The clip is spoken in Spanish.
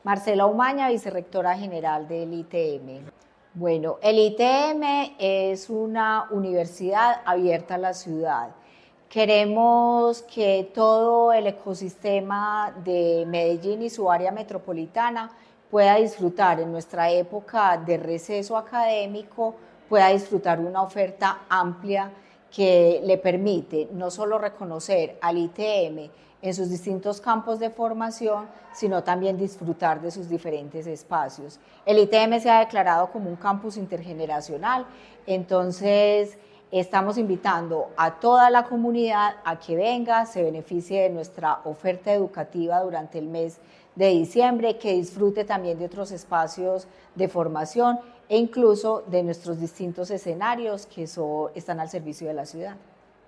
Marcela Umaña, vicerrectora general del ITM. Bueno, el ITM es una universidad abierta a la ciudad. Queremos que todo el ecosistema de Medellín y su área metropolitana pueda disfrutar en nuestra época de receso académico, pueda disfrutar una oferta amplia que le permite no solo reconocer al ITM en sus distintos campos de formación, sino también disfrutar de sus diferentes espacios. El ITM se ha declarado como un campus intergeneracional, entonces estamos invitando a toda la comunidad a que venga, se beneficie de nuestra oferta educativa durante el mes de diciembre, que disfrute también de otros espacios de formación e incluso de nuestros distintos escenarios que están al servicio de la ciudad.